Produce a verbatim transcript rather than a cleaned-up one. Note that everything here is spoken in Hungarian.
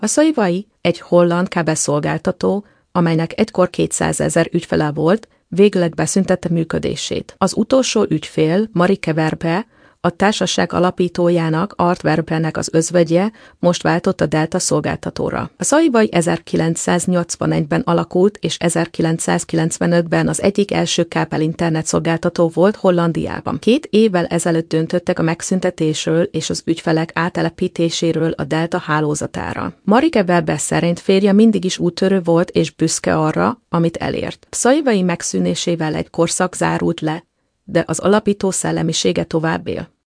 A Saivai, egy holland kábelszolgáltató, amelynek egykor kétszázezer ügyfele volt, végleg beszüntette működését. Az utolsó ügyfél, Marike Verbe, a társaság alapítójának, Art Verbenek az özvegye, most váltott a Delta szolgáltatóra. A Saivai ezerkilencszáznyolcvanegyben alakult, és ezerkilencszázkilencvenötben az egyik első kábel internetszolgáltató volt Hollandiában. Két évvel ezelőtt döntöttek a megszüntetésről és az ügyfelek áttelepítéséről a Delta hálózatára. Marike Verbe szerint férje mindig is úttörő volt és büszke arra, amit elért. A Saivai megszűnésével egy korszak zárult le, de az alapító szellemisége tovább él.